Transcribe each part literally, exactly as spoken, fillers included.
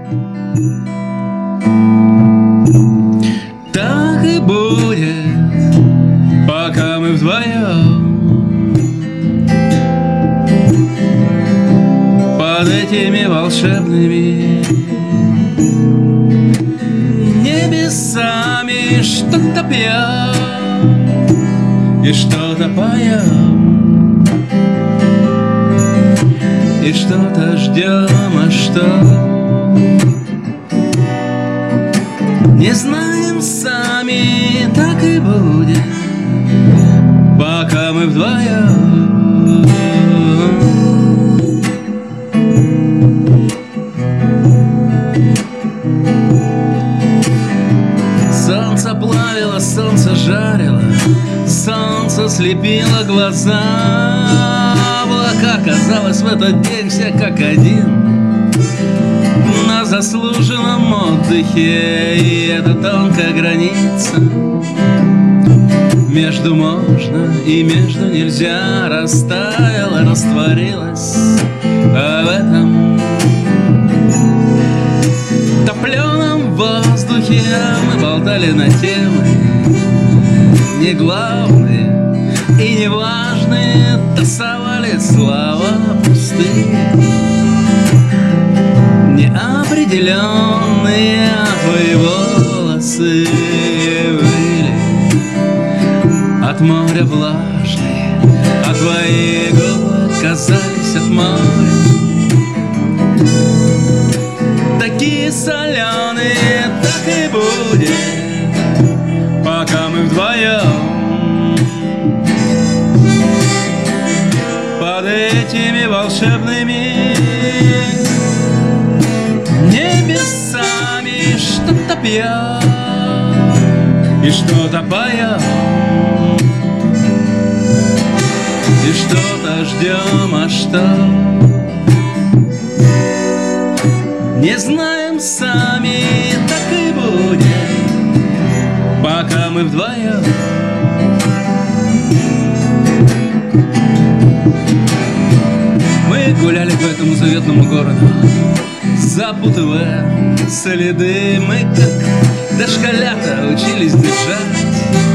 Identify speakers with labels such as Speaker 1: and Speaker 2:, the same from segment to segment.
Speaker 1: Так и будет, пока мы вдвоем под этими волшебными небесами что-то пьем и что-то поем, и что-то ждем, а что не знаем сами. Так и будет, пока мы вдвоем. Солнце плавило, солнце жарило, солнце слепило глаза. Облака, казалось, в этот день все как один на заслуженном отдыхе. И эта тонкая граница между можно и между нельзя растаяла, растворилась. А в этом топленом воздухе мы болтали на темы не главные и не важные, тасовали слова пустые, неопределенные. Твои волосы были от моря влажные, а твои губы казались от моря такие соленые. Так и будет, пока мы вдвоем под этими волшебными небесами что-то пьем и что-то поем, и что-то ждем, а что не знаем сами. Так и будет, пока мы вдвоем. Мы гуляли по этому заветному городу, запутывая следы. Мы, как дошколята, учились дышать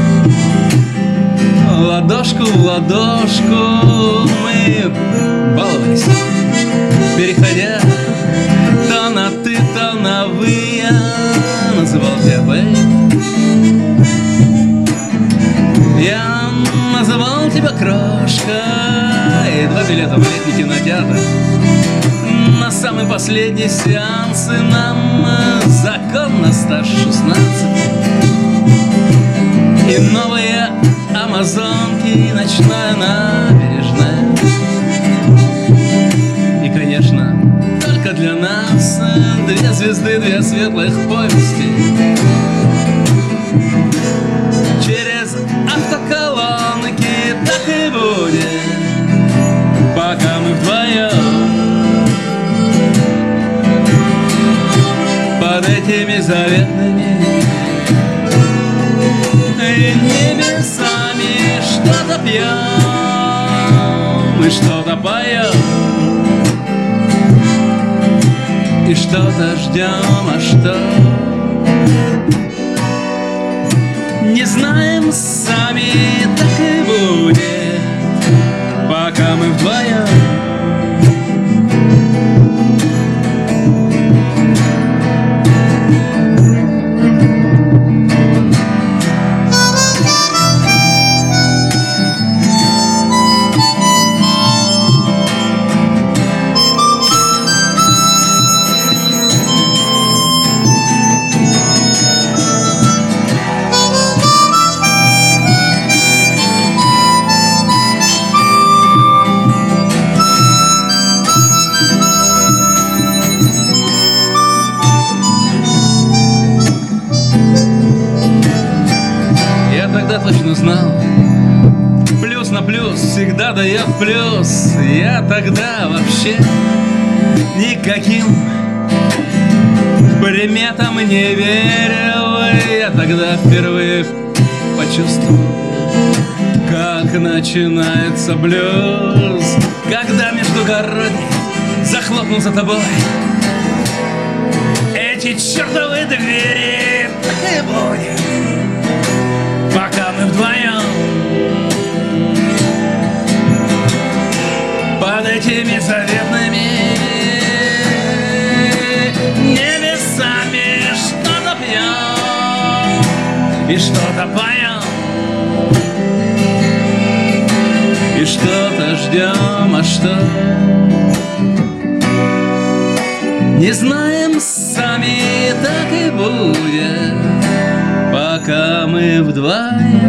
Speaker 1: ладошку в ладошку. Мы баловались, переходя то на ты, то на вы. Я называл тебя Бэй, я называл тебя Крошка. И два билета в летний кинотеатр на самый последний сеанс. И нам законно старше шестнадцать. И новые амазонки, и ночная набережная. И, конечно, только для нас две звезды, две светлых повести. Через автоколонки. Так и будет, пока мы вдвоем под этими заветными небесами что-то пьем и что-то поем, и что-то ждем, а что не знаем сами. Так и будет, пока мы вдвоем. Точно знал, плюс на плюс всегда дает плюс. Я тогда вообще никаким приметам не верил. Я тогда впервые почувствовал, как начинается блюз, когда междугородник захлопнул за тобой
Speaker 2: эти чертовы двери. Так и будет, пока мы вдвоем под этими заветными небесами что-то пьем и что-то поем, и что-то ждем, а что не знаем сами, так и будет, пока мы вдвоем